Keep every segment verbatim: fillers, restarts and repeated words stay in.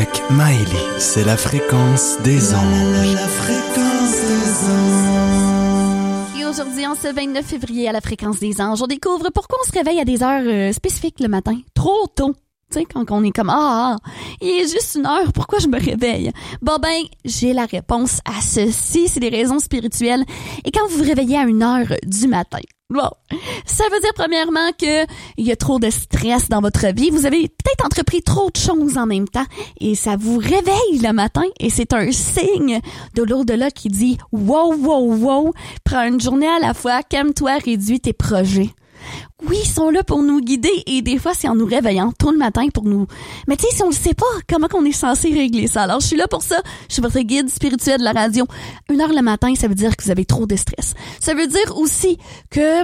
avec Maëlie. C'est la fréquence des anges. La, la, la, la fréquence des anges. Et aujourd'hui, en ce vingt-neuf février, à la fréquence des anges, on découvre pourquoi on se réveille à des heures euh, spécifiques le matin. Trop tôt. Tu sais, quand on est comme « Ah, il est juste une heure, pourquoi je me réveille? » Bon ben, j'ai la réponse à ceci, c'est des raisons spirituelles. Et quand vous vous réveillez à une heure du matin, bon, ça veut dire premièrement que il y a trop de stress dans votre vie. Vous avez peut-être entrepris trop de choses en même temps et ça vous réveille le matin et c'est un signe de l'au-delà qui dit « Wow, wow, wow, prends une journée à la fois, calme-toi, réduis tes projets. » Oui, ils sont là pour nous guider et des fois, c'est en nous réveillant tôt le matin pour nous... Mais tu sais, si on le sait pas, comment qu'on est censé régler ça? Alors, je suis là pour ça. Je suis votre guide spirituel de la radio. Une heure le matin, ça veut dire que vous avez trop de stress. Ça veut dire aussi que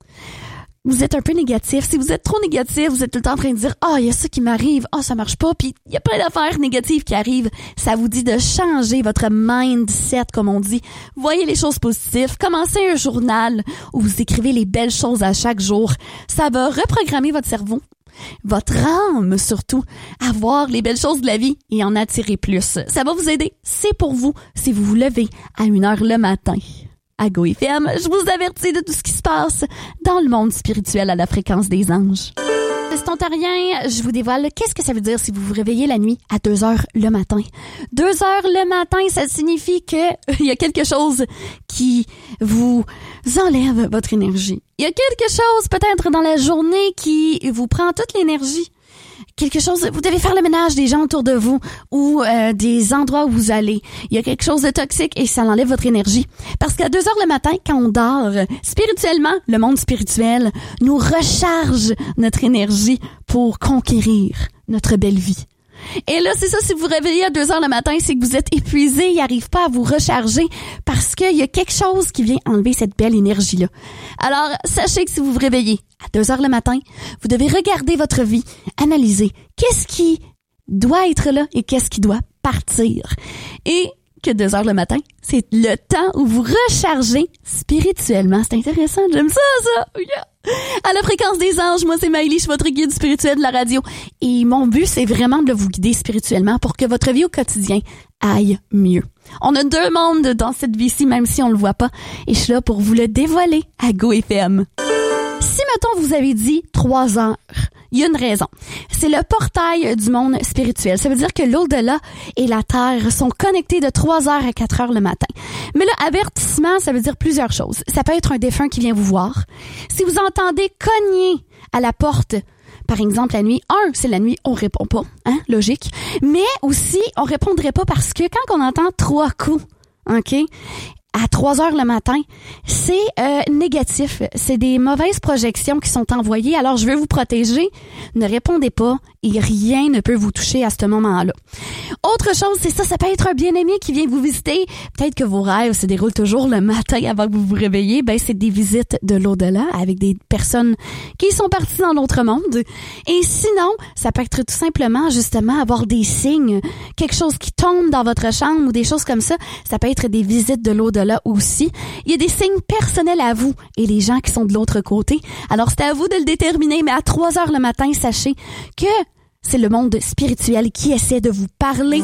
vous êtes un peu négatif. Si vous êtes trop négatif, vous êtes tout le temps en train de dire « Ah, oh, il y a ça qui m'arrive. Ah, oh, ça marche pas. » Puis, il y a plein d'affaires négatives qui arrivent. Ça vous dit de changer votre mindset, comme on dit. Voyez les choses positives. Commencez un journal où vous écrivez les belles choses à chaque jour. Ça va reprogrammer votre cerveau, votre âme surtout, à voir les belles choses de la vie et en attirer plus. Ça va vous aider. C'est pour vous si vous vous levez à une heure le matin. À Go F M, je vous avertis de tout ce qui se passe dans le monde spirituel à la fréquence des anges. C'est ontarien, je vous dévoile qu'est-ce que ça veut dire si vous vous réveillez la nuit à deux heures le matin. deux heures le matin, ça signifie que il y a quelque chose qui vous enlève votre énergie. Il y a quelque chose peut-être dans la journée qui vous prend toute l'énergie. Quelque chose, vous devez faire le ménage des gens autour de vous ou euh, des endroits où vous allez. Il y a quelque chose de toxique et ça enlève votre énergie. Parce qu'à deux heures le matin, quand on dort, spirituellement, le monde spirituel nous recharge notre énergie pour conquérir notre belle vie. Et là, c'est ça, si vous vous réveillez à deux heures le matin, c'est que vous êtes épuisé, il n'arrive pas à vous recharger parce qu'il y a quelque chose qui vient enlever cette belle énergie-là. Alors, sachez que si vous vous réveillez à deux heures le matin, vous devez regarder votre vie, analyser qu'est-ce qui doit être là et qu'est-ce qui doit partir. Et que deux heures le matin, c'est le temps où vous rechargez spirituellement. C'est intéressant, j'aime ça, ça! Yeah. À la fréquence des anges, moi c'est Maëlie, je suis votre guide spirituel de la radio. Et mon but, c'est vraiment de vous guider spirituellement pour que votre vie au quotidien aille mieux. On a deux mondes dans cette vie-ci, même si on le voit pas. Et je suis là pour vous le dévoiler à Go F M. Si, mettons, vous avez dit trois heures, il y a une raison. C'est le portail du monde spirituel. Ça veut dire que l'au-delà et la Terre sont connectés de trois heures à quatre heures le matin. Mais là, avertissement, ça veut dire plusieurs choses. Ça peut être un défunt qui vient vous voir. Si vous entendez cogner à la porte, par exemple, la nuit, un, c'est la nuit, on répond pas, hein, logique. Mais aussi, on répondrait pas parce que quand on entend trois coups, OK, à trois heures le matin, c'est euh, négatif. C'est des mauvaises projections qui sont envoyées. Alors, je veux vous protéger. Ne répondez pas et rien ne peut vous toucher à ce moment-là. Autre chose, c'est ça, ça peut être un bien-aimé qui vient vous visiter. Peut-être que vos rêves se déroulent toujours le matin avant que vous vous réveillez. Ben, c'est des visites de l'au-delà avec des personnes qui sont parties dans l'autre monde. Et sinon, ça peut être tout simplement, justement, avoir des signes, quelque chose qui tombe dans votre chambre ou des choses comme ça. Ça peut être des visites de l'au-delà. Là aussi, il y a des signes personnels à vous et les gens qui sont de l'autre côté. Alors, c'est à vous de le déterminer, mais à trois heures le matin, sachez que c'est le monde spirituel qui essaie de vous parler.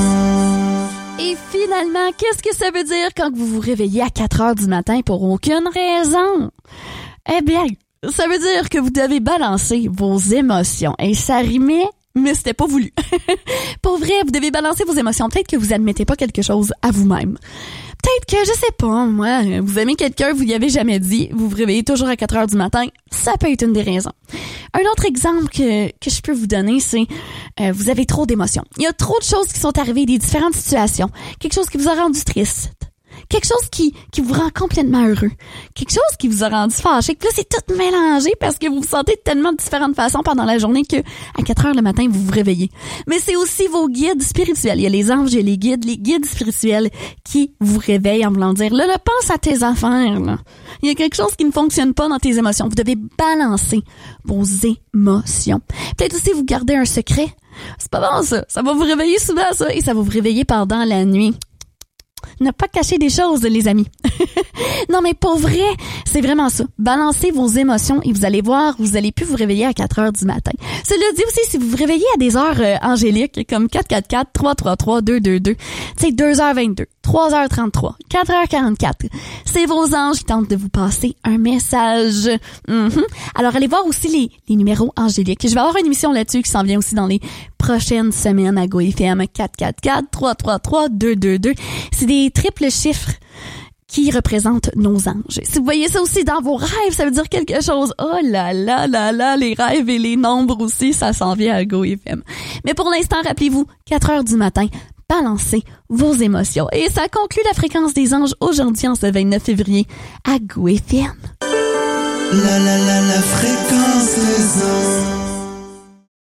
Et finalement, qu'est-ce que ça veut dire quand vous vous réveillez à quatre heures du matin pour aucune raison? Eh bien, ça veut dire que vous devez balancer vos émotions. Et ça rimait, mais c'était pas voulu. Pour vrai, vous devez balancer vos émotions. Peut-être que vous admettez pas quelque chose à vous-même. Peut-être que, je sais pas, moi, vous aimez quelqu'un, vous y avez jamais dit, vous vous réveillez toujours à quatre heures du matin, ça peut être une des raisons. Un autre exemple que, que je peux vous donner, c'est euh, vous avez trop d'émotions. Il y a trop de choses qui sont arrivées, des différentes situations, quelque chose qui vous a rendu triste, quelque chose qui qui vous rend complètement heureux, quelque chose qui vous a rendu fâché, que là, c'est tout mélangé parce que vous vous sentez de tellement de différentes façons pendant la journée que à quatre heures le matin, vous vous réveillez. Mais c'est aussi vos guides spirituels. Il y a les anges et les guides, les guides spirituels qui vous réveillent en voulant dire, là, là, pense à tes affaires, là. Il y a quelque chose qui ne fonctionne pas dans tes émotions. Vous devez balancer vos émotions. Peut-être aussi vous garder un secret. C'est pas bon, ça. Ça va vous réveiller souvent, ça, et ça va vous réveiller pendant la nuit. Ne pas cacher des choses, les amis. Non, mais pour vrai, c'est vraiment ça. Balancez vos émotions et vous allez voir, vous allez plus vous réveiller à quatre heures du matin. Cela dit aussi, si vous vous réveillez à des heures euh, angéliques, comme quatre quatre quatre, trois trois trois, deux deux deux, tu sais, deux heures vingt-deux, trois heures trente-trois, quatre heures quarante-quatre, c'est vos anges qui tentent de vous passer un message. Mm-hmm. Alors, allez voir aussi les, les numéros angéliques. Je vais avoir une émission là-dessus qui s'en vient aussi dans les prochaines semaines à Go F M. Quatre quatre quatre, trois trois trois, deux deux deux. C'est des triples chiffres qui représentent nos anges. Si vous voyez ça aussi dans vos rêves, ça veut dire quelque chose. Oh là là là là, les rêves et les nombres aussi, ça s'en vient à Go F M. Mais pour l'instant, rappelez-vous, quatre heures du matin, balancez vos émotions. Et ça conclut la fréquence des anges aujourd'hui en ce vingt-neuf février à Go F M. La la la la fréquence des anges.